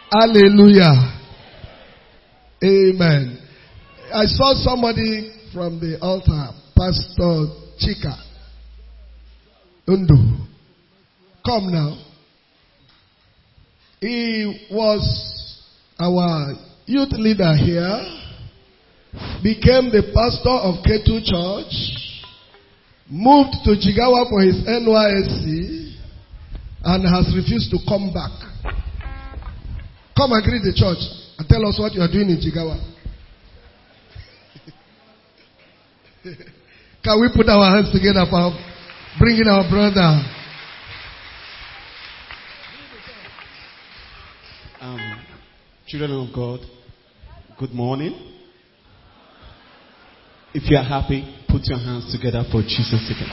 Hallelujah. Amen. I saw somebody from the altar, Pastor Chika Undu. Come now. He was our youth leader here, became the pastor of K2 Church, moved to Jigawa for his NYSC, and has refused to come back. Come and greet the church and tell us what you are doing in Jigawa. Can we put our hands together for bringing our brother? Children of God, good morning. If you are happy, put your hands together for Jesus again.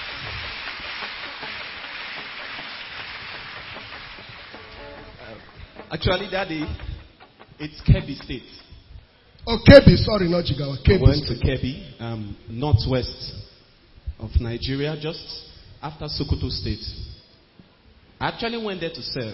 Actually, Daddy, it's Kebbi State. Oh, Kebbi, sorry, not Jigawa. Kebbi. I went to Kebbi, northwest of Nigeria, just after Sokoto State. I actually went there to serve.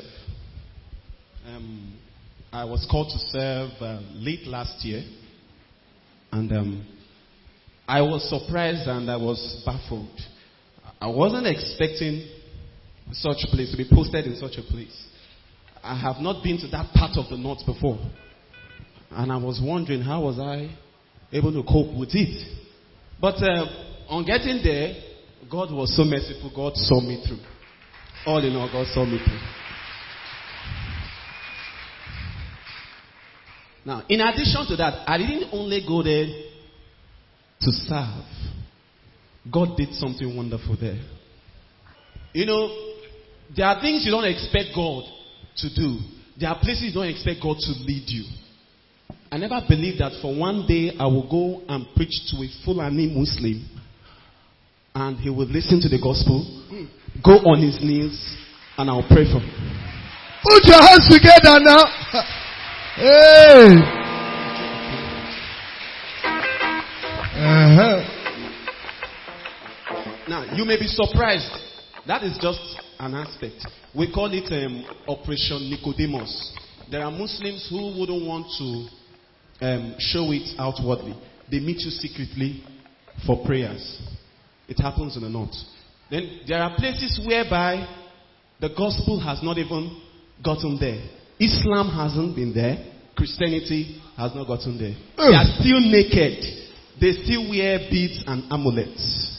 I was called to serve late last year, and I was surprised and I was baffled. I wasn't expecting such a place to be posted in such a place. I have not been to that part of the north before, and I was wondering how was I able to cope with it. But on getting there, God was so merciful. God saw me through. All in all, God saw me through. Now, in addition to that, I didn't only go there to serve. God did something wonderful there. You know, there are things you don't expect God to do. There are places you don't expect God to lead you. I never believed that for one day I will go and preach to a Fulani Muslim and he will listen to the gospel, go on his knees, and I'll pray for him. Put your hands together now. Hey. Now, you may be surprised. That is just an aspect. We call it Operation Nicodemus. There are Muslims who wouldn't want to show it outwardly. They meet you secretly for prayers. It happens in the north. Then there are places whereby the gospel has not even gotten there. Islam hasn't been there. Christianity has not gotten there. They are still naked. They still wear beads and amulets.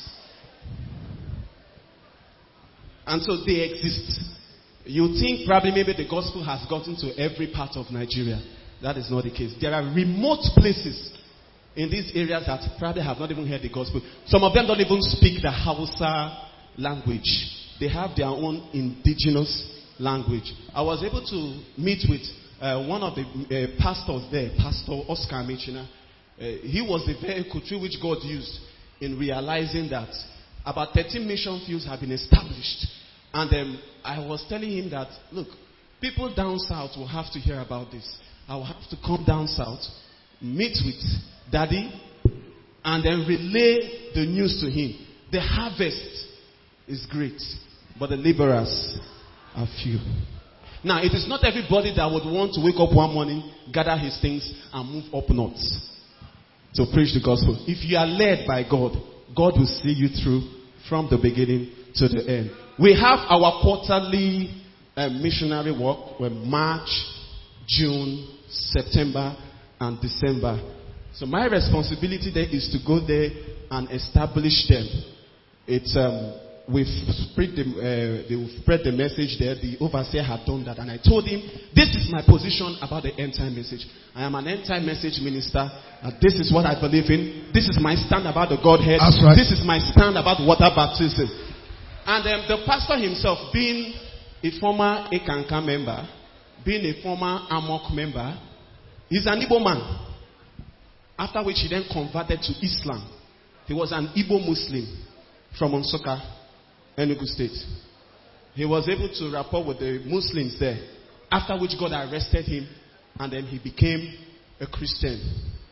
And so they exist. You think probably maybe the gospel has gotten to every part of Nigeria. That is not the case. There are remote places in these areas that probably have not even heard the gospel. Some of them don't even speak the Hausa language. They have their own indigenous language. I was able to meet with one of the pastors there, Pastor Oscar Michina. He was the vehicle through which God used in realizing that about 13 mission fields have been established. And I was telling him that, look, people down south will have to hear about this. I will have to come down south, meet with Daddy, and then relay the news to him. The harvest is great, but the laborers are few. Now, it is not everybody that would want to wake up one morning, gather his things, and move up north to preach the gospel. If you are led by God, God will see you through from the beginning to the end. We have our quarterly missionary work, March, June, September, and December. So my responsibility there is to go there and establish them. It's we've spread the message there. The overseer had done that, and I told him, this is my position about the end time message. I am an end time message minister. This is what I believe in. This is my stand about the Godhead. That's right. This is my stand about water baptism. And the pastor himself, being a former Ekanka member, being a former Amok member, he's an Igbo man. After which he then converted to Islam. He was an Igbo Muslim from Onsoka, Enugu State. He was able to rapport with the Muslims there. After which God arrested him, and then he became a Christian.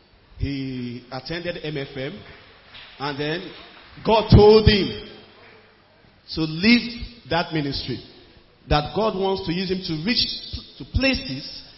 He attended MFM, and then God told him to leave that ministry. That God wants to use him to reach to places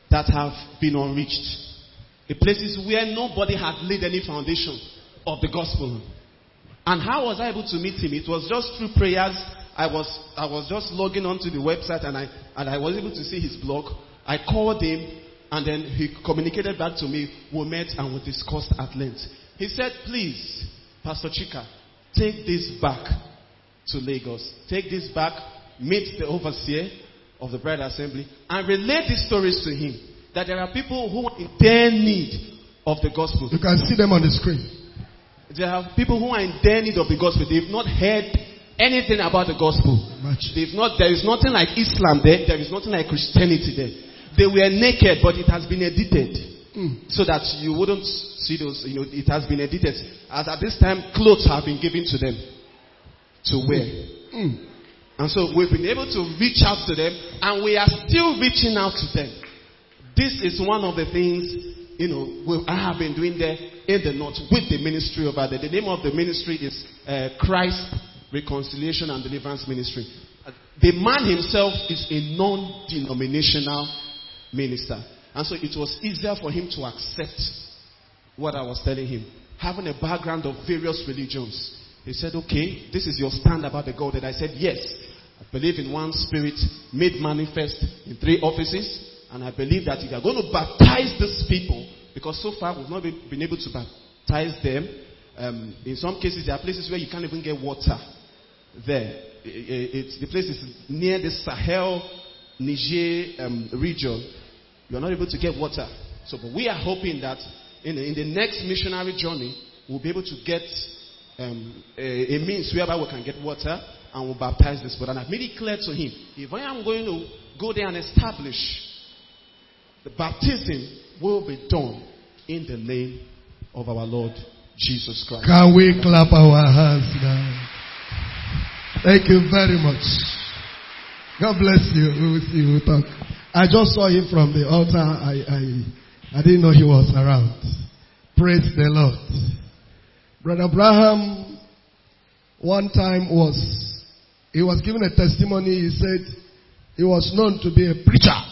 that have been unreached. The places where nobody had laid any foundation of the gospel. And how was I able to meet him? It was just through prayers. I was just logging onto the website and I was able to see his blog. I called him and then he communicated back to me. We met and we discussed at length. He said, please, Pastor Chika, take this back to Lagos. Take this back, meet the overseer of the Bride Assembly and relate these stories to him. That there are people who are in dire need of the gospel. You can see them on the screen. There are people who are in dire need of the gospel. They've not heard anything about the gospel. There is nothing like Islam there. There is nothing like Christianity there. They were naked, but it has been edited. So that you wouldn't see those, it has been edited. As at this time, clothes have been given to them to wear. And so we've been able to reach out to them, and we are still reaching out to them. This is one of the things, I have been doing there in the north with the ministry over there. The name of the ministry is Christ Reconciliation and Deliverance Ministry. The man himself is a non-denominational minister. And so it was easier for him to accept what I was telling him. Having a background of various religions. He said, okay, this is your stand about the God. And I said, yes. I believe in one spirit made manifest in 3 offices. And I believe that if you are going to baptize these people, because so far we've not been able to baptize them. In some cases, there are places where you can't even get water there. The place is near the Sahel, Niger region. You are not able to get water. So, but we are hoping that in the next missionary journey, we'll be able to get a means whereby we can get water and we'll baptize this. But I've made it clear to him, if I am going to go there and establish, the baptism will be done in the name of our Lord Jesus Christ. Can we clap our hands now? Thank you very much. God bless you. We will see. We'll talk. I just saw him from the altar. I didn't know he was around. Praise the Lord. Brother Abraham, one time he was given a testimony. He said he was known to be a preacher.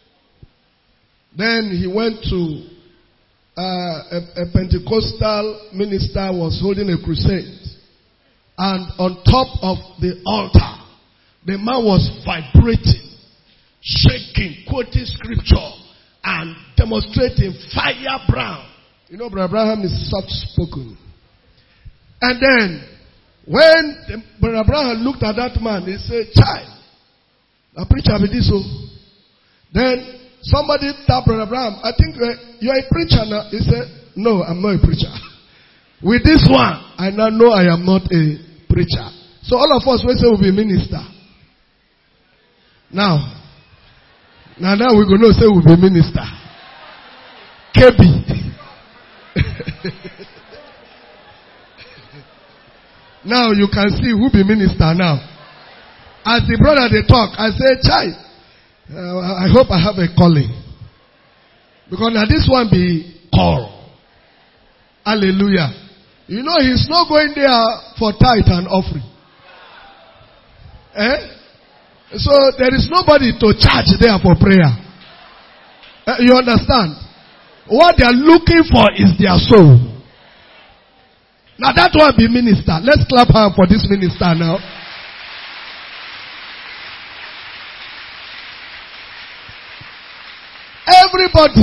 Then he went to a Pentecostal minister was holding a crusade. And on top of the altar, the man was vibrating, shaking, quoting scripture, and demonstrating firebrand. Brother Abraham is soft-spoken. And then, when Brother Abraham looked at that man, he said, child, a preacher with this. Then, somebody tapped Brother Abraham. I think you're a preacher now. He said, no, I'm not a preacher. With this one, I now know I am not a preacher. So all of us will say we'll be minister. Now we're going to say we'll be minister. KB. Now you can see who be minister now. As the brother they talk, I say, child, I hope I have a calling. Because now this one be call. Hallelujah. He's not going there for tithe and offering. So there is nobody to charge there for prayer. You understand? What they are looking for is their soul. Now that one be minister. Let's clap hand for this minister now. Everybody.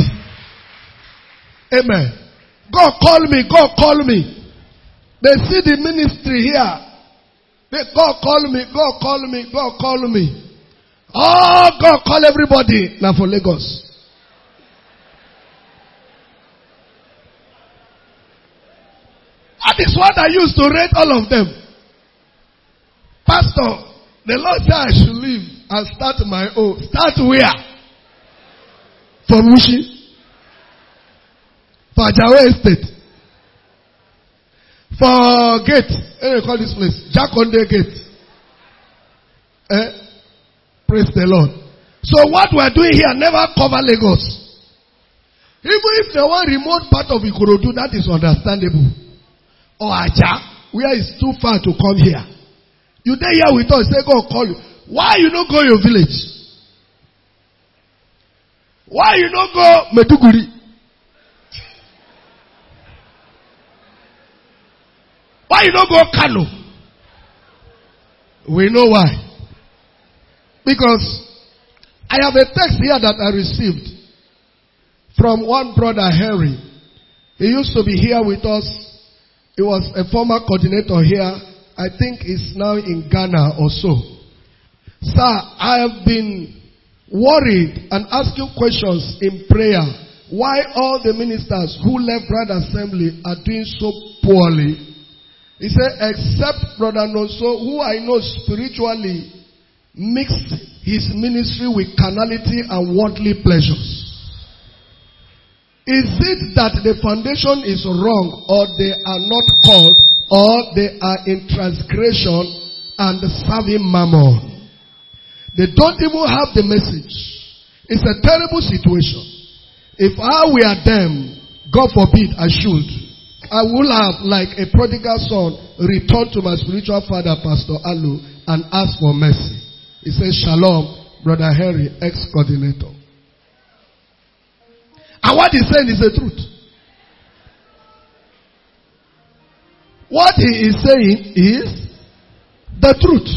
Amen. God call me. God call me. They see the ministry here. God call me. God call me. God call me. Oh, God call everybody. Now for Lagos. That is what I used to rate all of them. Pastor, the Lord said I should leave and start my own. Start where? For Mushi. For Jawa Estate. For Gate. What do you call this place? Jakonde Gate. Praise the Lord. So what we are doing here never cover Lagos. Even if the one remote part of Ikorodu, that is understandable. Or Aja, where it's too far to come here. You there here with us, say God call you. Why you don't go your village? Why you don't go Meduguri? Why you don't go Kano? We know why. Because I have a text here that I received from one brother, Harry. He used to be here with us. He was a former coordinator here. I think he's now in Ghana or so. Sir, I have been worried and asking questions in prayer. Why all the ministers who left Brother Assembly are doing so poorly? He said, except Brother Noso, who I know spiritually mixed his ministry with carnality and worldly pleasures. Is it that the foundation is wrong, or they are not called, or they are in transgression and serving mammon? They don't even have the message. It's a terrible situation. If I were them, God forbid I should, I would have, like a prodigal son, returned to my spiritual father, Pastor Alu, and asked for mercy. He says, Shalom, Brother Henry, ex-coordinator. And what he's saying is the truth. What he is saying is the truth.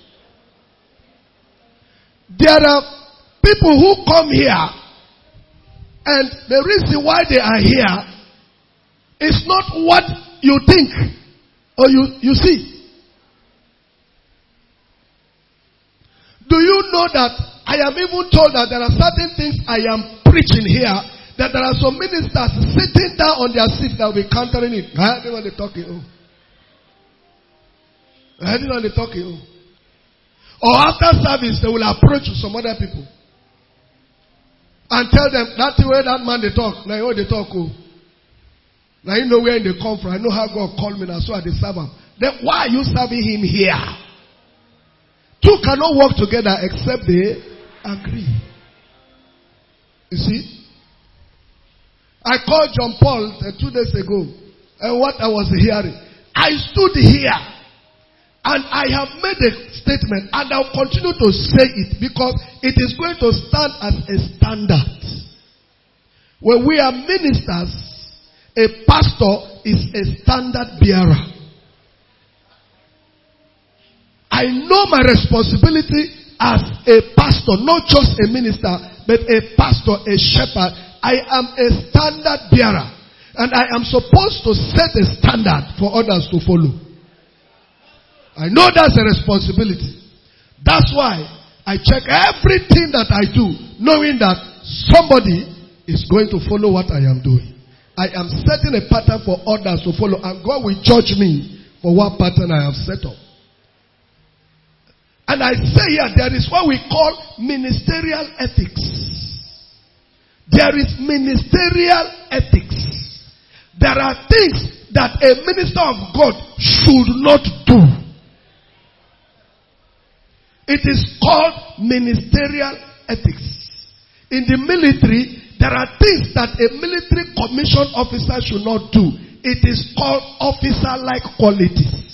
There are people who come here, and the reason why they are here is not what you think or you see. Do you know that I am even told that there are certain things I am preaching here, that there are some ministers sitting down on their seats that will be countering it. I heard they talking. I heard they talking. Or after service, they will approach some other people and tell them that way that man they talk. Now they talk. Now you know where they come from. I know how God called me now, so I serve him. Then why are you serving him here? Two cannot work together except they agree. You see? I called John Paul 2 days ago, and what I was hearing, I stood here and I have made a statement, and I'll continue to say it because it is going to stand as a standard. When we are ministers, a pastor is a standard bearer. I know my responsibility as a pastor, not just a minister, but a pastor, a shepherd. I am a standard bearer. And I am supposed to set a standard for others to follow. I know that's a responsibility. That's why I check everything that I do, knowing that somebody is going to follow what I am doing. I am setting a pattern for others to follow, and God will judge me for what pattern I have set up. And I say here, there is what we call ministerial ethics. There is ministerial ethics. There are things that a minister of God should not do. It is called ministerial ethics. In the military, there are things that a military commissioned officer should not do. It is called officer-like qualities.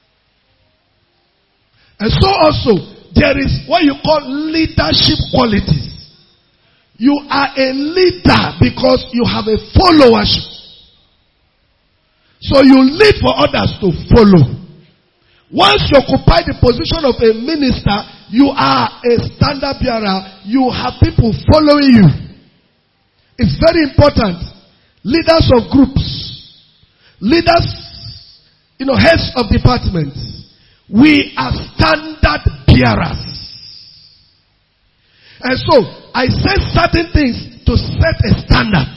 And so also, there is what you call leadership qualities. You are a leader because you have a followership. So you lead for others to follow. Once you occupy the position of a minister, you are a standard bearer. You have people following you. It's very important. Leaders of groups, leaders, heads of departments. We are standard bearers. And so, I say certain things to set a standard.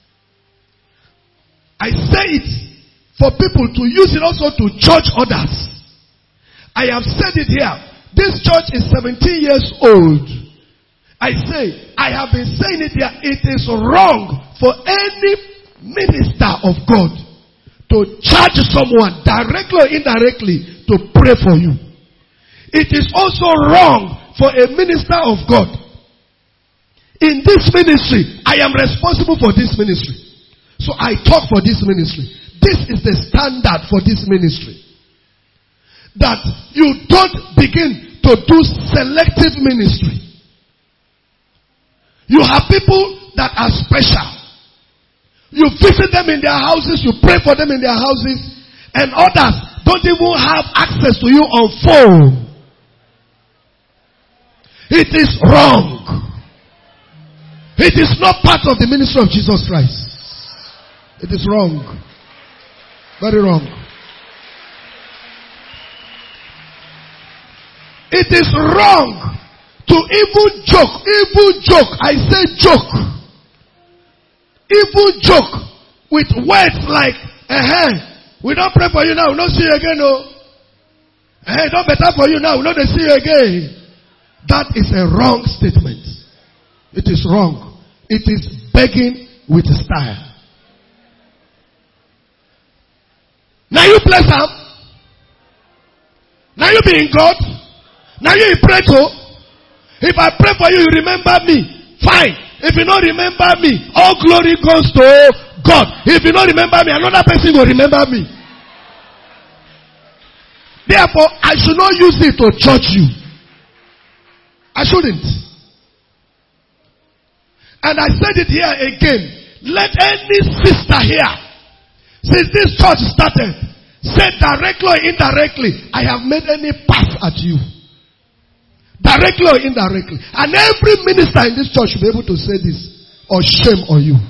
I say it for people to use it also to judge others. I have said it here. This church is 17 years old. I say, I have been saying it here. It is wrong for any minister of God to charge someone directly or indirectly to pray for you. It is also wrong for a minister of God. In this ministry, I am responsible for this ministry. So I talk for this ministry. This is the standard for this ministry. That you don't begin to do selective ministry. You have people that are special. You visit them in their houses, you pray for them in their houses, and others don't even have access to you on phone. It is wrong. It is not part of the ministry of Jesus Christ. It is wrong. Very wrong. It is wrong to even joke. I say joke. Even joke with words like, we don't pray for you now, we don't see you again, no. Don't better for you now, we don't see you again. That is a wrong statement. It is wrong. It is begging with style. Now you bless him. Now you be in God. Now you pray to. If I pray for you, you remember me. Fine. If you don't remember me, all glory goes to God. If you don't remember me, another person will remember me. Therefore, I should not use it to judge you. I shouldn't. And I said it here again. Let any sister here, since this church started, say directly or indirectly, I have made any pass at you. Directly or indirectly. And every minister in this church should be able to say this. Or shame on you.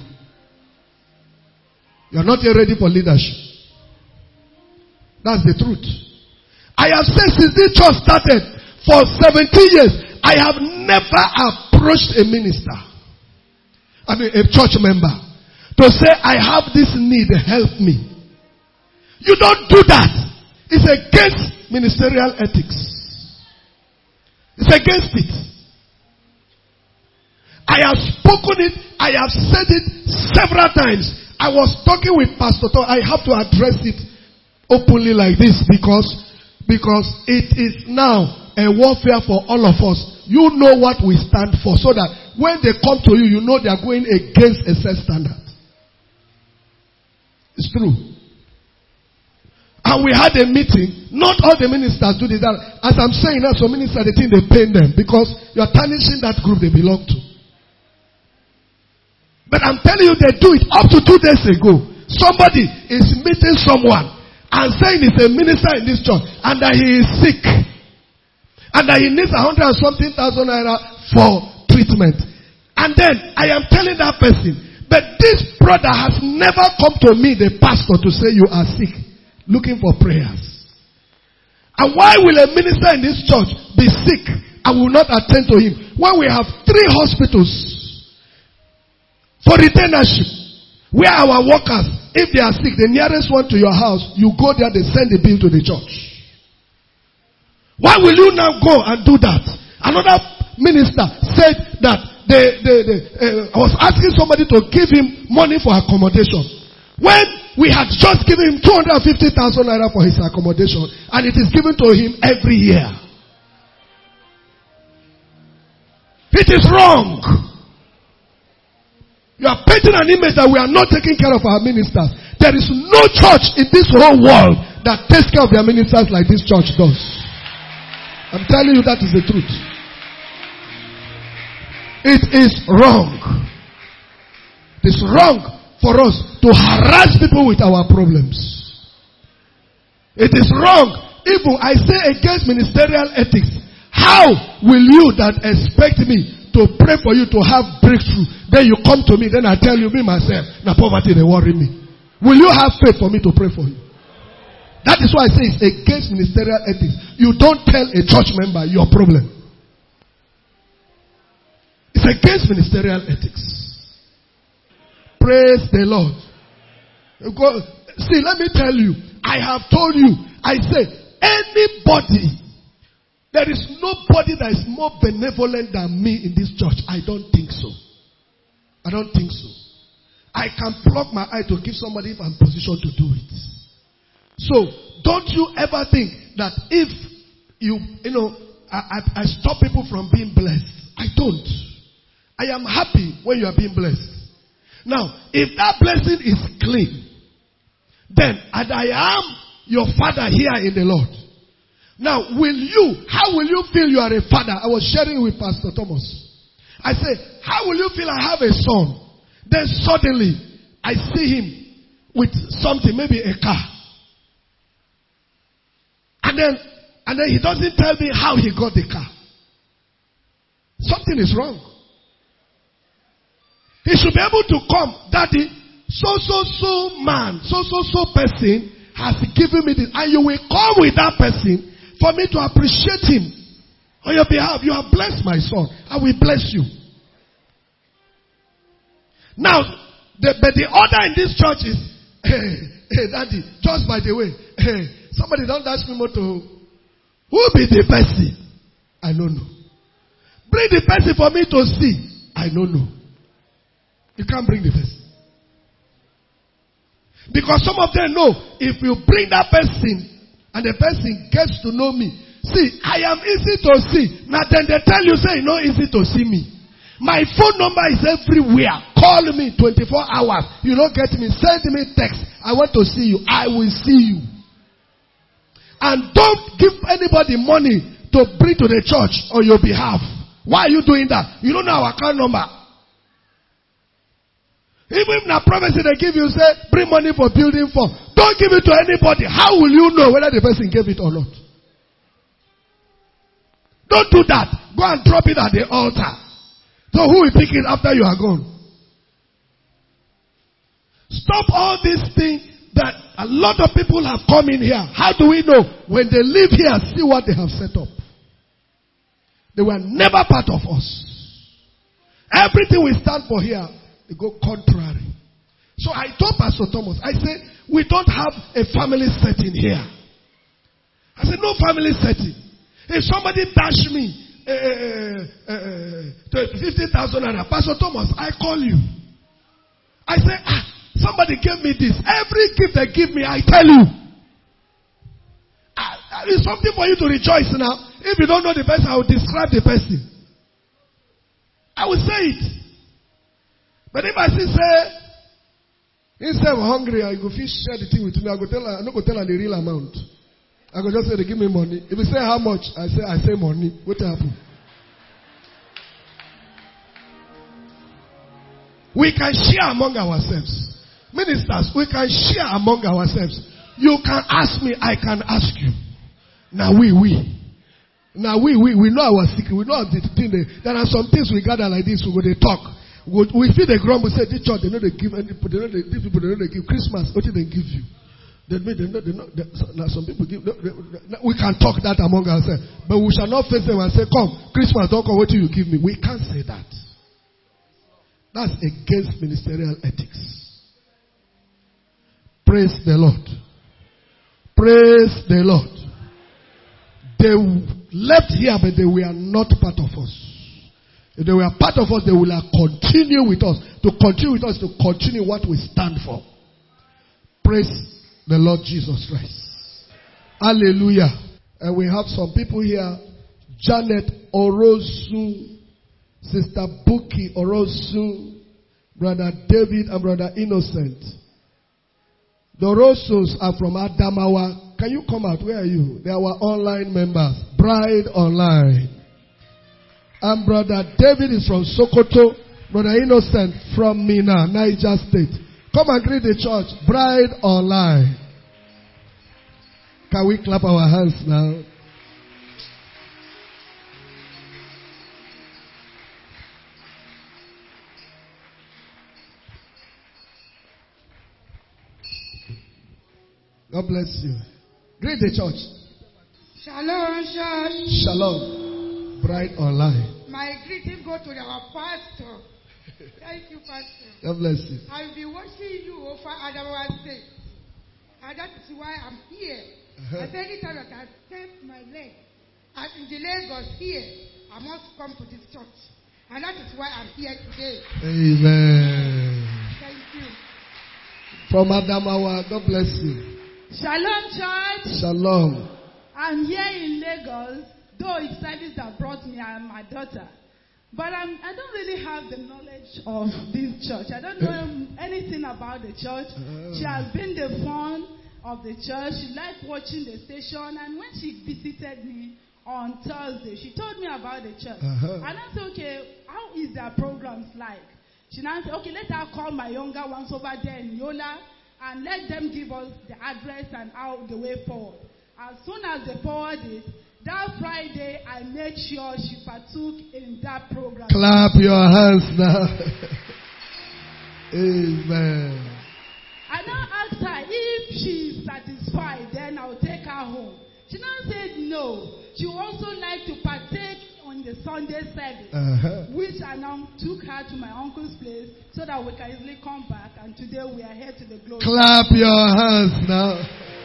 You are not yet ready for leadership. That's the truth. I have said since this church started, for 17 years, I have never approached a minister. A church member. To say, I have this need, help me. You don't do that. It's against ministerial ethics. It's against it. I have spoken it. I have said it several times. I was talking with Pastor Tom. I have to address it openly like this because it is now a warfare for all of us. You know what we stand for so that when they come to you, you know they are going against a set standard. It's true. And we had a meeting. Not all the ministers do this. As I'm saying that, some ministers, they think they pain them because you're tarnishing that group they belong to. But I'm telling you, they do it. Up to 2 days ago, somebody is meeting someone and saying he's a minister in this church and that he is sick. And that he needs 100 and something thousand naira for treatment. And then I am telling that person, but this brother has never come to me, the pastor, to say you are sick, looking for prayers. And why will a minister in this church be sick and will not attend to him when we have 3 hospitals for retainership where our workers, if they are sick, the nearest one to your house, you go there, they send the bill to the church. Why will you now go and do that? Another minister said that I was asking somebody to give him money for accommodation. When we had just given him 250,000 naira for his accommodation, and it is given to him every year. It is wrong. You are painting an image that we are not taking care of our ministers. There is no church in this whole world that takes care of their ministers like this church does. I'm telling you that is the truth. It is wrong. It is wrong for us to harass people with our problems. It is wrong. Even I say against ministerial ethics. How will you that expect me to pray for you to have breakthrough, then you come to me, then I tell you, me myself, now poverty they worry me. Will you have faith for me to pray for you? That is why I say it's against ministerial ethics. You don't tell a church member your problem. It's against ministerial ethics. Praise the Lord. See, let me tell you. I have told you. I say, anybody, there is nobody that is more benevolent than me in this church. I don't think so. I don't think so. I can plug my eye to give somebody if I'm in position to do it. So, don't you ever think that if I stop people from being blessed. I don't. I am happy when you are being blessed. Now, if that blessing is clean, then and I am your father here in the Lord. Now, how will you feel you are a father? I was sharing with Pastor Thomas. I say, how will you feel I have a son? Then suddenly, I see him with something, maybe a car. And then he doesn't tell me how he got the car. Something is wrong. He should be able to come, Daddy, so man, so person has given me this. And you will come with that person for me to appreciate him on your behalf. You have blessed my son. I will bless you. Now, but the order in this church is, hey, Daddy, just by the way, somebody don't ask me more to, who be the person? I don't know. Bring the person for me to see. I don't know. You can't bring the person. Because some of them know, if you bring that person, and the person gets to know me, see, I am easy to see. Now then they tell you, say, it's not easy to see me. My phone number is everywhere. Call me 24 hours. You don't get me. Send me text. I want to see you. I will see you. And don't give anybody money to bring to the church on your behalf. Why are you doing that? You don't know our account number. Even if na prophecy they give you, say, bring money for building for. Don't give it to anybody. How will you know whether the person gave it or not? Don't do that. Go and drop it at the altar. So who will pick it after you are gone? Stop all these things that a lot of people have come in here. How do we know? When they live here, see what they have set up. They were never part of us. Everything we stand for here, they go contrary. So I told Pastor Thomas, I said, we don't have a family setting here. I said, no family setting. If somebody dash me 50,000 naira, Pastor Thomas, I call you. I say, somebody gave me this. Every gift they give me, I tell you. It's something for you to rejoice now. If you don't know the person, I will describe the person. I will say it. But if I say, instead of hungry, I go fish share the thing with me. I go tell her, I'm not going to tell her the real amount. I go just say they give me money. If you say how much, I say money. What happened? We can share among ourselves. Ministers, we can share among ourselves. You can ask me, I can ask you. Now we know our secret. We know the thing. There are some things we gather like this. We go they talk. We feel the grumble. Say this church they know they give. These people they know they give Christmas. What did they give you? Now some people give. We can talk that among ourselves, but we shall not face them and say, "Come, Christmas, don't come. What do you give me?" We can't say that. That's against ministerial ethics. Praise the Lord. Praise the Lord. They left here, but they were not part of us. If they were part of us, they will continue with us. To continue with us, to continue what we stand for. Praise the Lord Jesus Christ. Hallelujah. And we have some people here. Janet Orosu, Sister Buki Orosu, Brother David and Brother Innocent. The Orosus are from Adamawa. Can you come out? Where are you? They are our online members. Bride Online. And Brother David is from Sokoto. Brother Innocent from Mina, Niger State. Come and greet the church. Bride Online. Can we clap our hands now? God bless you. Greet the church. Shalom, church. Shalom. Bride Online. My greeting go to our pastor. Thank you, Pastor. God bless you. I will be watching you over Adamawa State. And that is why I'm here. At any time that I step my leg in the Lagos here, I must come to this church. And that is why I'm here today. Amen. Thank you. From Adamawa, God bless you. Shalom, church. Shalom. I'm here in Lagos, though it's service that brought me and my daughter. But I don't really have the knowledge of this church. I don't know anything about the church. She has been the fun of the church. She liked watching the station. And when she visited me on Thursday, she told me about the church. And I said, okay, how is their programs like? She now said, okay, let her call my younger ones over there in Yola and let them give us the address and how the way forward. As soon as they forwarded it, that Friday, I made sure she partook in that program. Clap your hands now. Amen. I now asked her if she's satisfied, then I'll take her home. She now said no. She would also like to partake on the Sunday service, which I now took her to my uncle's place so that we can easily come back. And today we are here to the glory. Clap your hands now.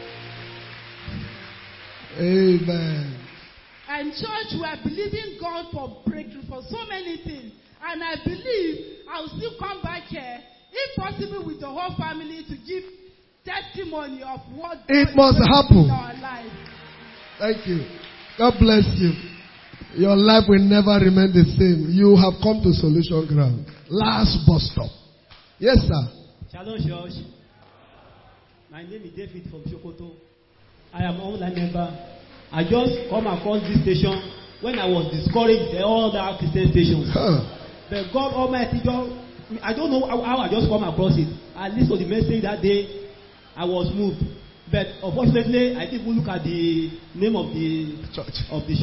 Amen. And church, we are believing God for breakthrough for so many things. And I believe I'll still come back here, if possible with the whole family, to give testimony of what it God must is happen in our life. Thank you. God bless you. Your life will never remain the same. You have come to Solution Ground. Last bus stop. Yes, sir. Shalom, church. My name is David from Sokoto. I am an online member. I just come across this station when I was discouraged by all the Christian stations. But God Almighty, I don't know how I just come across it. I listened to the message that day. I was moved. But unfortunately, I didn't look at the name of the church, of the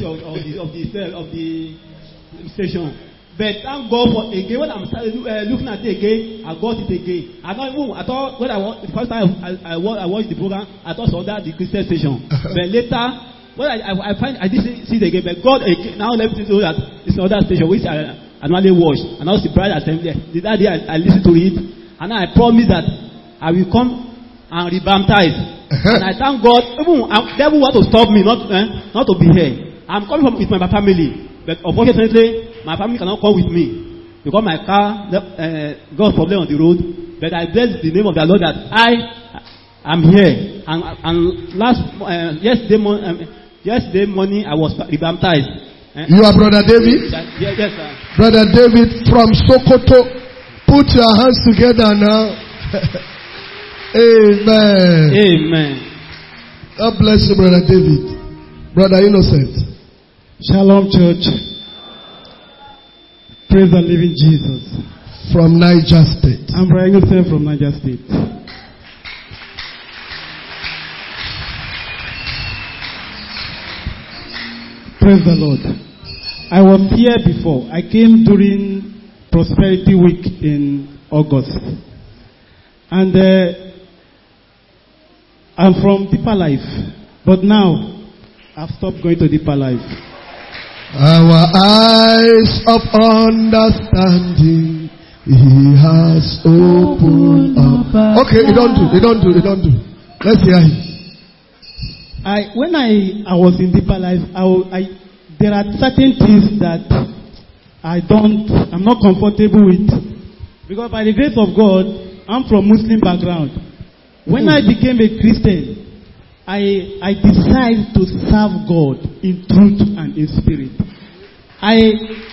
station. But thank God for again. When I'm looking at it again, I got it again. I thought when the first time I watched the program, I thought it was under the Christian station. But later, when I find I didn't see it again. But God again, now let me know that it's another station which I annually watch. And also the Bride Assembly. That day I listened to it, and I promised that I will come and rebaptize. And I thank God. Even devil want to stop me not to be here. I'm coming with my family, but unfortunately my family cannot come with me because my car got problem on the road. But I bless the name of the Lord that I am here. And yesterday morning I was rebaptized. You are Brother David? Yes, sir. Brother David from Sokoto. Put your hands together now. Amen. Amen. God bless you, Brother David. Brother Innocent. Shalom, church. Praise the living Jesus. From Niger State. I'm Brother Innocent from Niger State. Praise the Lord. I was here before. I came during Prosperity Week in August. And I'm from Deeper Life, but now I've stopped going to Deeper Life. Our eyes of understanding He has opened up. Okay, you don't do. Let's hear him. When I was in Deeper Life, there are certain things that I'm not comfortable with, because by the grace of God, I'm from Muslim background. When I became a Christian, I decided to serve God in truth and in spirit. I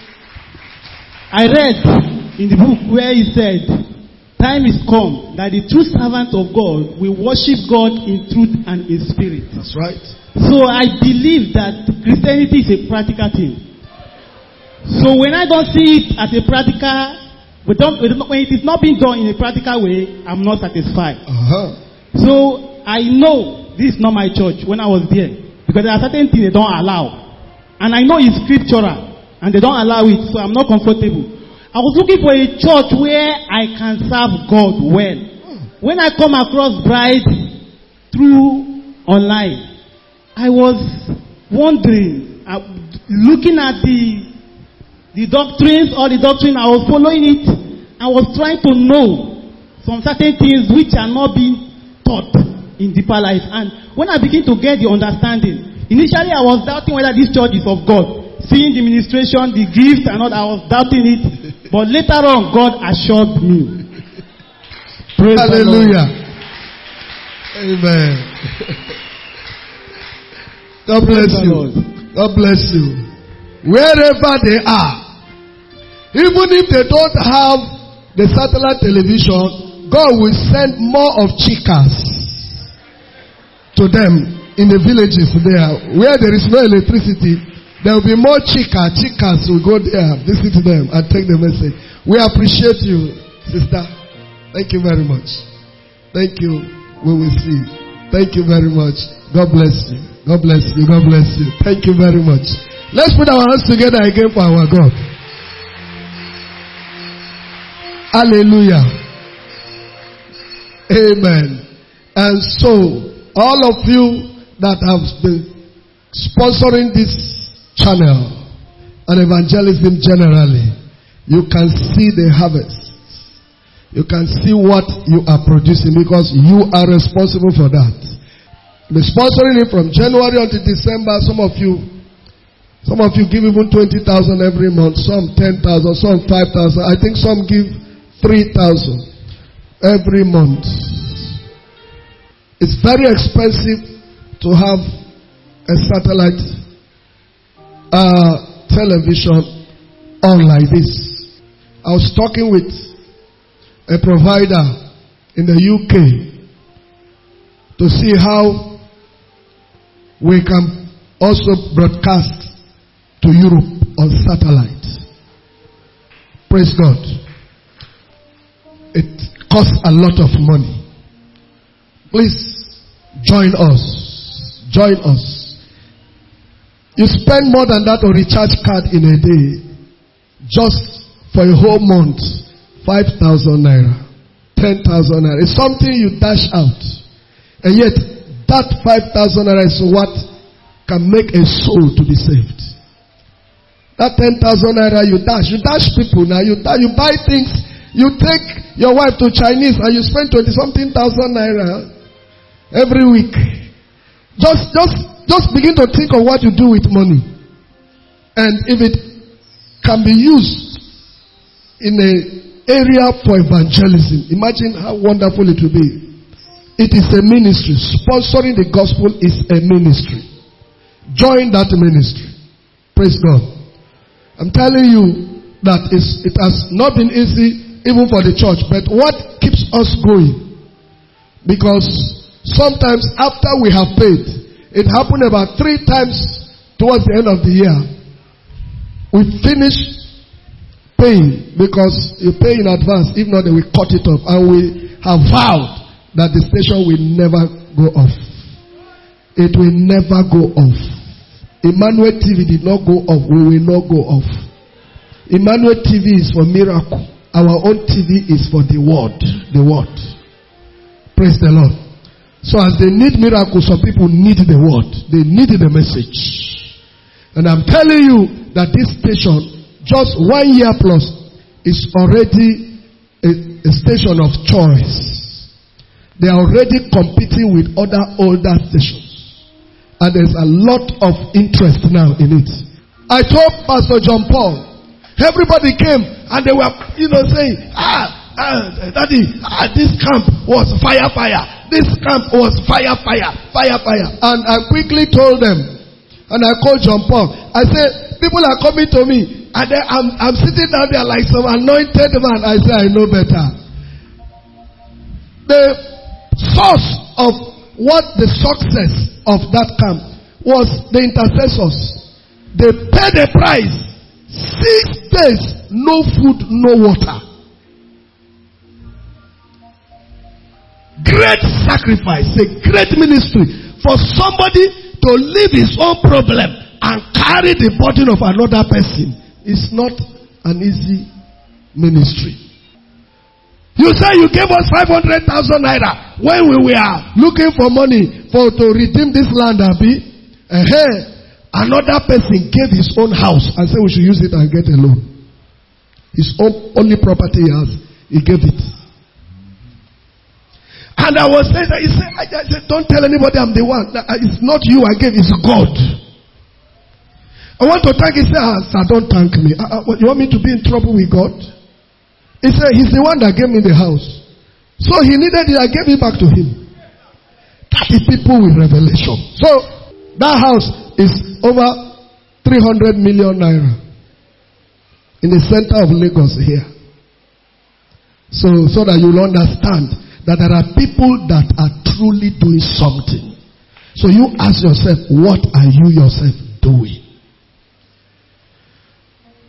read in the book where he said, time is come that the true servant of God will worship God in truth and in spirit. That's right. So I believe that Christianity is a practical thing. So when I don't see it as a practical, when it is not being done in a practical way, I'm not satisfied. So I know this is not my church when I was there, because there are certain things they don't allow, and I know it's scriptural and they don't allow it, so I'm not comfortable. I was looking for a church where I can serve God well. When I come across Bride through online, I was wondering, looking at the doctrines or the doctrine, I was following it. I was trying to know some certain things which are not being taught in Deeper Life. And when I begin to get the understanding, initially I was doubting whether this church is of God. Seeing the ministration, the gift and all, I was doubting it. But later on, God assured me. Praise Hallelujah. Amen. God bless you. God bless you. Wherever they are, even if they don't have the satellite television, God will send more of chicas to them in the villages there. Where there is no electricity, There will be more chicas will go there, visit them and take the message. We appreciate you, sister. Thank you very much. Thank you. We will see. Thank you very much. God bless you. God bless you. God bless you. Thank you very much. Let's put our hands together again for our God. Hallelujah. Amen. And so, all of you that have been sponsoring this channel and evangelism generally, you can see the harvest. You can see what you are producing because you are responsible for that. You've been sponsoring it from January until December. Some of you give even 20,000 every month, some 10,000, some 5,000. I think some give 3,000 every month. It's very expensive to have a satellite television on like this. I was talking with a provider in the UK to see how we can also broadcast to Europe on satellite. Praise God. It costs a lot of money. Please join us. Join us. You spend more than that on recharge card in a day. Just for a whole month. 5,000 naira. 10,000 naira. It's something you dash out. And yet, that 5,000 naira is what can make a soul to be saved. That 10,000 naira you dash people now. You buy things. You take your wife to Chinese and you spend 20-something thousand naira every week. Just begin to think of what you do with money. And if it can be used in an area for evangelism, imagine how wonderful it will be. It is a ministry. Sponsoring the gospel is a ministry. Join that ministry. Praise God. I'm telling you that it has not been easy even for the church. But what keeps us going? Because sometimes after we have paid, it happened about 3 times towards the end of the year. We finish paying because you pay in advance. If not, they will cut it off. And we have vowed that the station will never go off. It will never go off. Emmanuel TV did not go off. We will not go off. Emmanuel TV is for miracle. Our own TV is for the word. The word. Praise the Lord. So as they need miracles, some people need the word. They need the message. And I'm telling you that this station, just 1 year plus, is already a station of choice. They are already competing with other older stations. And there's a lot of interest now in it. I told Pastor John Paul, everybody came and they were, saying, Daddy, this camp was fire. This camp was fire. And I quickly told them, and I called John Paul. I said, people are coming to me, and then I'm sitting down there like some anointed man. I said, I know better. The source of what the success of that camp was the intercessors. They paid the price. 6 days, no food, no water. Great sacrifice, a great ministry for somebody to leave his own problem and carry the burden of another person. It's not an easy ministry. You say you gave us 500,000 naira when we were looking for money to redeem this land, Abi. Another person gave his own house and said we should use it and get a loan. His own only property he has, he gave it. And I was saying that I said, don't tell anybody I'm the one. It's not you I gave, it's God. I want to thank. He said, sir, don't thank me. You want me to be in trouble with God? He said, he's the one that gave me the house. So he needed it, I gave it back to him. That is people with revelation. So that house is over 300 million naira in the center of Lagos here. So that you'll understand that there are people that are truly doing something. So you ask yourself, what are you yourself doing?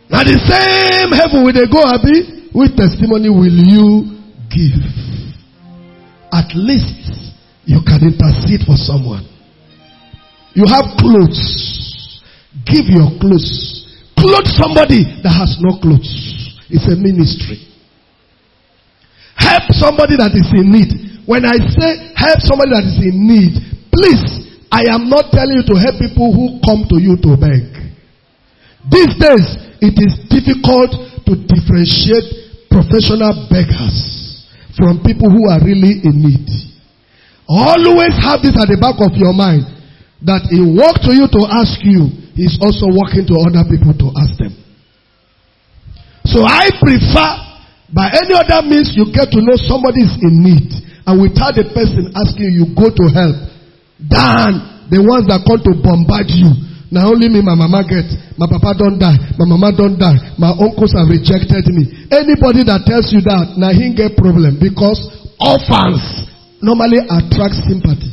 Now the same heaven will they go, Abi? Which testimony will you give? At least you can intercede for someone. You have clothes. Give your clothes. Clothe somebody that has no clothes. It's a ministry. Help somebody that is in need. When I say help somebody that is in need, please, I am not telling you to help people who come to you to beg. These days, it is difficult to differentiate professional beggars from people who are really in need. Always have this at the back of your mind, that he walked to you to ask you, he's also walking to other people to ask them. So I prefer, by any other means, you get to know somebody is in need, and without the person asking you, go to help, than the ones that come to bombard you. Now only me, my mama get, my papa don't die, my mama don't die, my uncles have rejected me. Anybody that tells you that, now he get problem, because orphans normally attract sympathy.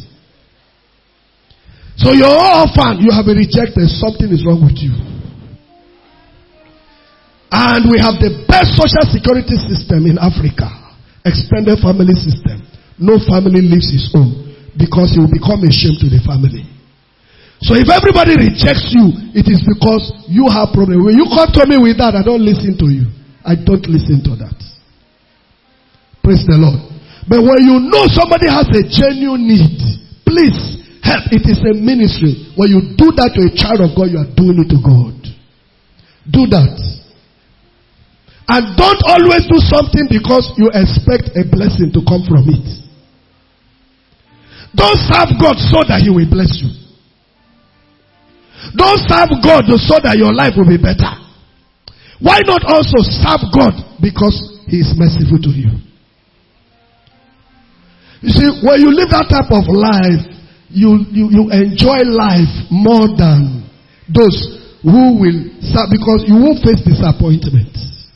So you're orphan, you have been rejected, something is wrong with you. And we have the best social security system in Africa. Extended family system. No family leaves his own, because he will become a shame to the family. So if everybody rejects you, it is because you have problem. When you come to me with that, I don't listen to you. I don't listen to that. Praise the Lord. But when you know somebody has a genuine need, please help. It is a ministry. When you do that to a child of God, you are doing it to God. Do that. And don't always do something because you expect a blessing to come from it. Don't serve God so that he will bless you. Don't serve God so that your life will be better. Why not also serve God because he is merciful to you? You see, when you live that type of life, you enjoy life more than those who will serve, because you won't face disappointment.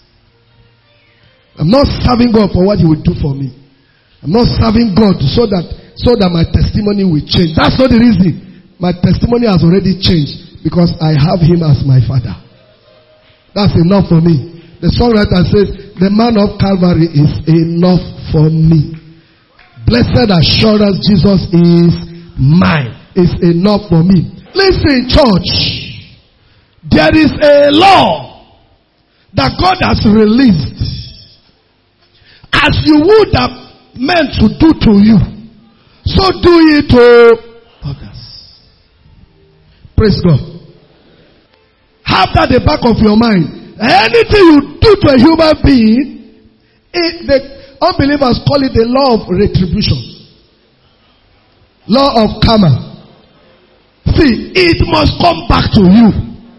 I'm not serving God for what he will do for me. I'm not serving God so that my testimony will change. That's not the reason. My testimony has already changed because I have him as my father. That's enough for me. The songwriter says, the man of Calvary is enough for me. Blessed assurance, Jesus is mine. Is enough for me. Listen, church. There is a law that God has released. As you would have meant to do to you, so do it to others. Praise God. Have that at the back of your mind. Anything you do to a human being, the unbelievers call it the law of retribution. Law of karma. See, it must come back to you.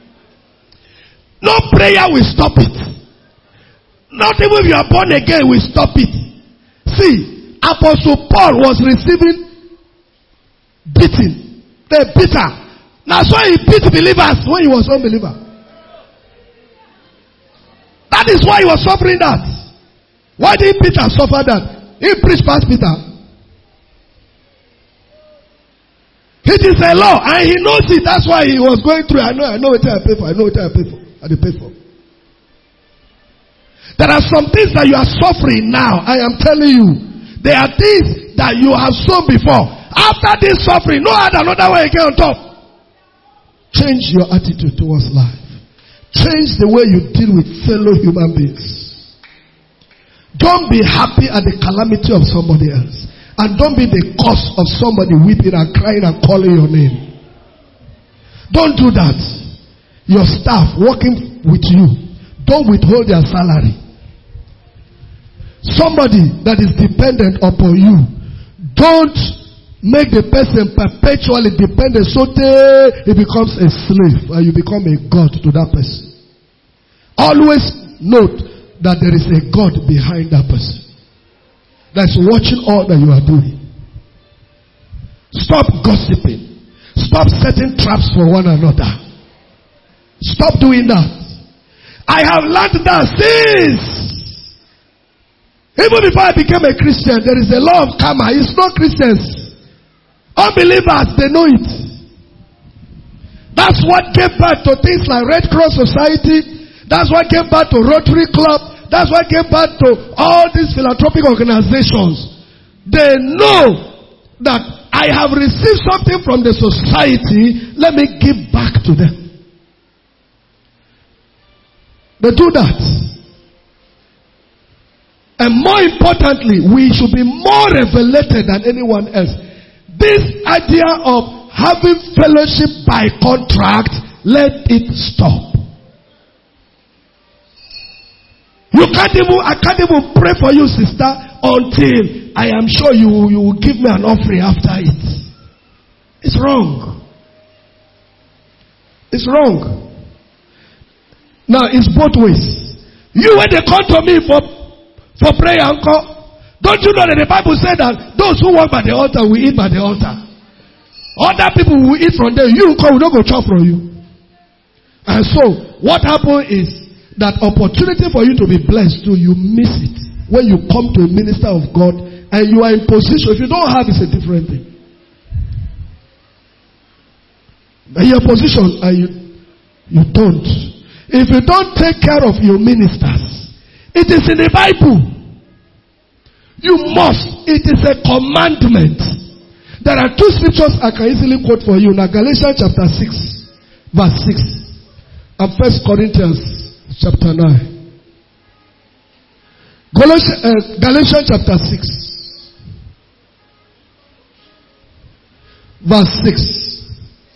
No prayer will stop it. Not even if you are born again will stop it. See, Apostle Paul was receiving beating. They beat her. That's why he beat believers when he was unbeliever. That is why he was suffering that. Why did Peter suffer that? He preached past Peter. It is a law and he knows it. That's why he was going through. I know what I pay for. I know what I pay for. I pay for. There are some things that you are suffering now. I am telling you. There are things that you have sown before. After this suffering, no another way again on top. Change your attitude towards life. Change the way you deal with fellow human beings. Don't be happy at the calamity of somebody else. And don't be the cause of somebody weeping and crying and calling your name. Don't do that. Your staff working with you, don't withhold their salary. Somebody that is dependent upon you, don't make the person perpetually dependent so that he becomes a slave and you become a god to that person. Always note that there is a God behind that person that's watching all that you are doing. Stop gossiping. Stop setting traps for one another. Stop doing that. I have learned that since even before I became a Christian, there is a law of karma. It's not Christians. Unbelievers, they know it. That's what gave birth to things like Red Cross Society. That's why I came back to Rotary Club. That's why I came back to all these philanthropic organizations. They know that I have received something from the society. Let me give back to them. They do that. And more importantly, we should be more revelated than anyone else. This idea of having fellowship by contract, let it stop. I can't even pray for you, sister, until I am sure you will give me an offering after it. It's wrong. It's wrong. Now, it's both ways. You, when they come to me for prayer, uncle, don't you know that the Bible said that those who walk by the altar will eat by the altar? Other people will eat from there. You come, we don't go chop from you. And so, what happened is that opportunity for you to be blessed too, you miss it. When you come to a minister of God and you are in position, if you don't have, it's a different thing. But your position and you don't. If you don't take care of your ministers, it is in the Bible. You must. It is a commandment. There are two scriptures I can easily quote for you. Now, Galatians chapter 6, verse 6. And 1 Corinthians chapter 9. Galatians chapter 6, verse 6.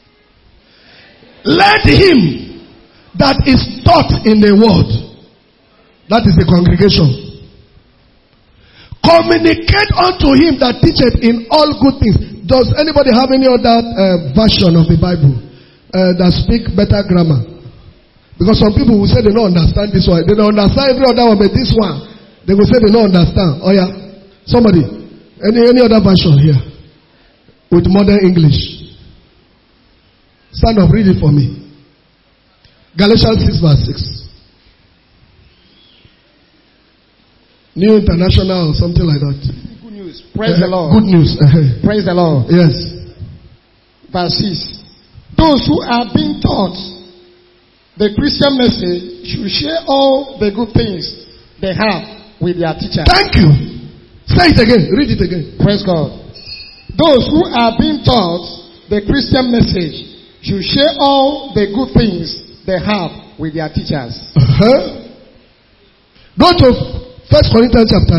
Let him that is taught in the word, that is the congregation, communicate unto him that teacheth in all good things. Does anybody have any other version of the Bible that speak better grammar? Because some people will say they don't understand this one. They don't understand every other one, but this one, they will say they don't understand. Oh yeah. Somebody, any other version here with modern English? Stand up, read it for me. Galatians 6 verse 6. New International or something like that. Good news. Praise the Lord. Good news. Praise the Lord. Yes. Verse 6. Those who are being taught the Christian message should share all the good things they have with their teachers. Thank you. Say it again. Read it again. Praise God. Those who are being taught the Christian message should share all the good things they have with their teachers. Go to 1 Corinthians chapter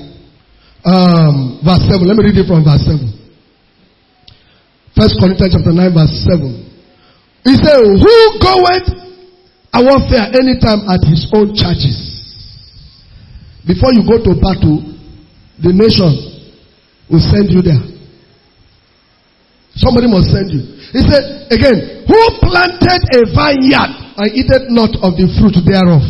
9, verse 7. Let me read it from verse 7. 1 Corinthians chapter 9, verse 7. He said, who goeth a warfare anytime at his own charges? Before you go to battle, the nation will send you there. Somebody must send you. He said, again, who planted a vineyard and eateth not of the fruit thereof?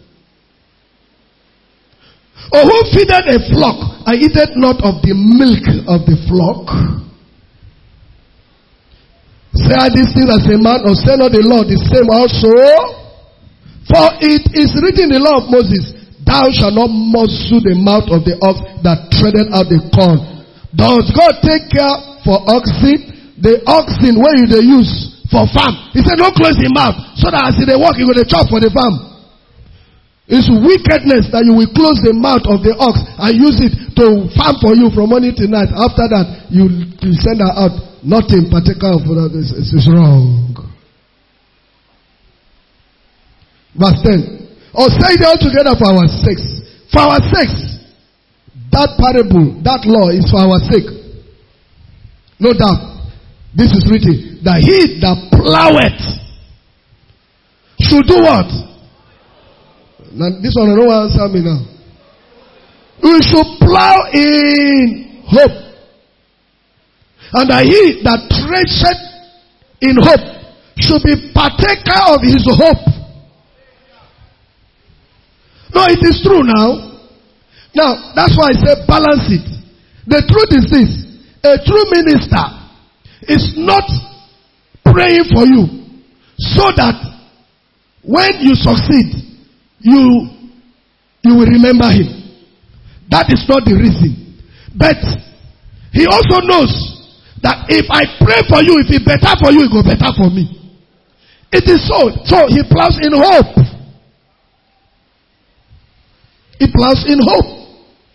Or who feedeth a flock and eateth not of the milk of the flock? Say I these things as a man, or say not the Lord the same also? For it is written in the law of Moses, thou shalt not muzzle the mouth of the ox that treadeth out the corn. Does God take care for oxen? The oxen where you they use for farm. He said, don't close the mouth, so that as they walk, you will chop for the farm. It's wickedness that you will close the mouth of the ox and use it to farm for you from morning to night. After that, you send her out. Nothing particular for that. It's wrong. Verse 10. Or say it all together for our sakes. For our sakes. That parable, that law is for our sake. No doubt. This is written, that he that ploweth should do what? Now this one I don't answer me now. We should plow in hope. And that he that treasures in hope should be partaker of his hope. No, it is true now. Now, that's why I say balance it. The truth is this. A true minister is not praying for you so that when you succeed, you will remember him. That is not the reason. But he also knows that if I pray for you, if it's better for you, it will be better for me. It is so. So he plows in hope. He plows in hope.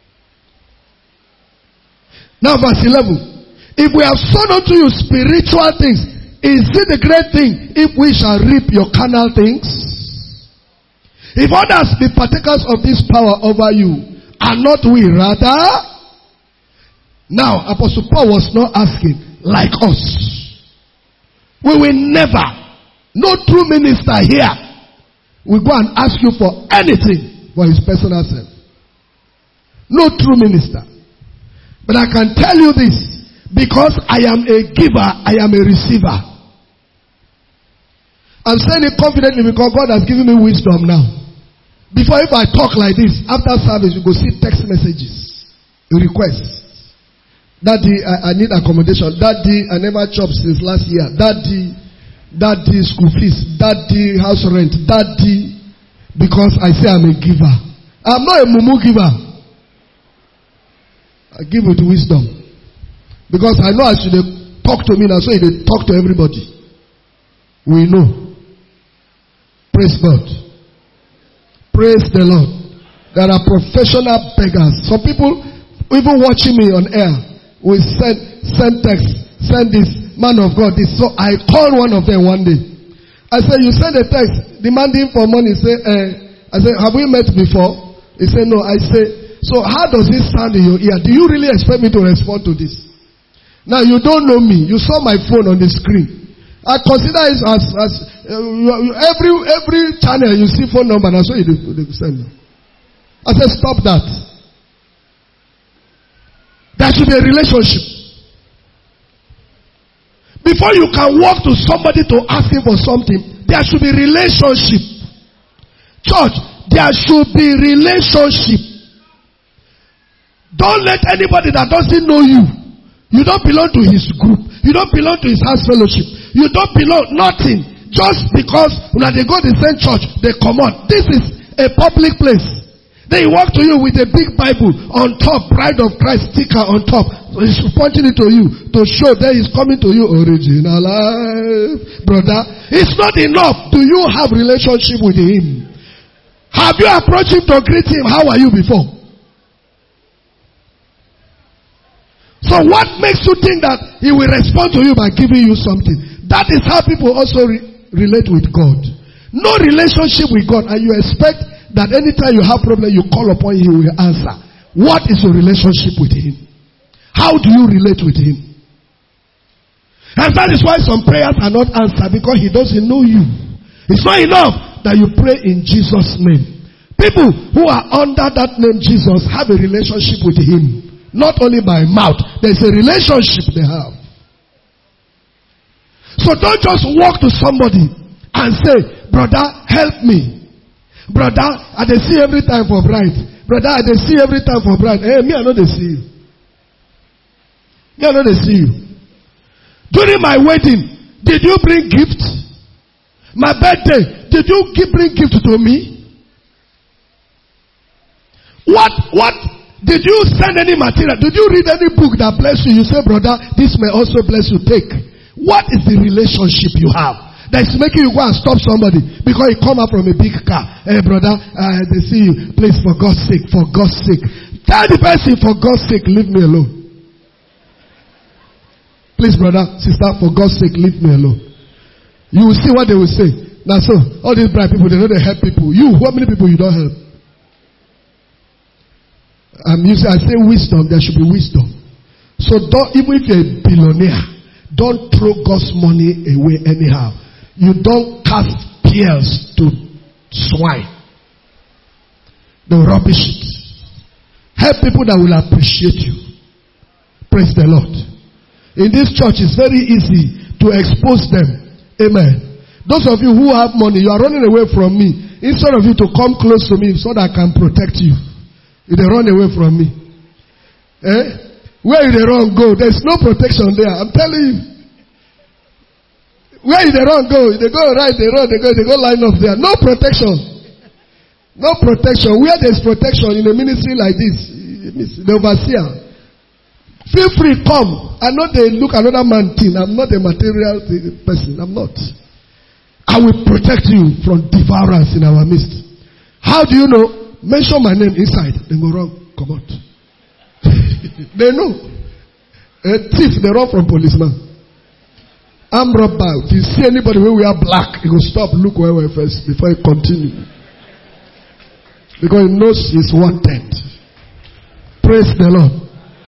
Now verse 11. If we have sown unto you spiritual things, is it a great thing if we shall reap your carnal things? If others be partakers of this power over you, are not we rather? Now, Apostle Paul was not asking, like us. We will never, no true minister here, will go and ask you for anything for his personal self. No true minister. But I can tell you this, because I am a giver, I am a receiver. I'm saying it confidently because God has given me wisdom now. Before, if I talk like this, after service, you go see text messages, requests. Daddy, I need accommodation. Daddy, I never chopped since last year. Daddy, school fees. Daddy, house rent. Daddy, because I say I'm a giver. I'm not a mumu giver. I give with wisdom. Because I know as you talk to me now, so you talk to everybody. We know. Praise God. Praise the Lord. There are professional beggars. Some people, even watching me on air, will send text, send this, man of God, this. So I called one of them one day. I said, you send a text demanding for money. I said, have we met before? He said, no. I said, so how does this sound in your ear? Do you really expect me to respond to this? Now you don't know me. You saw my phone on the screen. I consider it as every channel you see phone number, that's what they send. I said, stop that. There should be a relationship. Before you can walk to somebody to ask him for something, there should be relationship. Church, there should be relationship. Don't let anybody that doesn't know you, you don't belong to his group, you don't belong to his house fellowship, you don't belong, nothing. Just because when they go to the same church, they come on. This is a public place. They walk to you with a big Bible on top, Bride of Christ sticker on top. So he's pointing it to you to show that he's coming to you original life. Brother, it's not enough. Do you have relationship with him? Have you approached him to greet him? How are you before? So what makes you think that he will respond to you by giving you something? That is how people also relate with God. No relationship with God, and you expect that anytime you have problem, you call upon him, he will answer. What is your relationship with him? How do you relate with him? And that is why some prayers are not answered, because he doesn't know you. It's not enough that you pray in Jesus' name. People who are under that name Jesus have a relationship with him. Not only by mouth, there's a relationship they have. So don't just walk to somebody and say, brother, help me. Brother, I dey see every time for bride. Brother, I dey see every time for bride. Hey, me I know they see you. Me I know they see you. During my wedding, did you bring gift? My birthday, did you bring gift to me? What? Did you send any material? Did you read any book that bless you? You say, brother, this may also bless you. Take. What is the relationship you have that is making you go and stop somebody because he come out from a big car? Hey, brother, they see you. Please, for God's sake, tell the person, for God's sake, leave me alone. Please, brother, sister, for God's sake, leave me alone. You will see what they will say. Now, so all these bright people, they know they help people. You, how many people you don't help? I say wisdom, there should be wisdom. So don't, even if you're a billionaire, don't throw God's money away anyhow. You don't cast pearls to swine. Don't rubbish it. Help people that will appreciate you. Praise the Lord. In this church, it's very easy to expose them. Amen. Those of you who have money, you are running away from me. Instead of you to come close to me so that I can protect you. If they run away from me. Where if they run go? There's no protection there. I'm telling you. Where if they run go? If they go right, they run, they go line up there. No protection. No protection. Where there's protection in a ministry like this, the overseer. Feel free, come. I know they look another man thing. I'm not a material person. I'm not. I will protect you from devourers in our midst. How do you know? mention my name inside. They go run, come out. They know. A thief, they run from policeman. Armed robber. If you see anybody where we are black, he will stop, look where we are first before he continue. Because he knows he's wanted. Praise the Lord.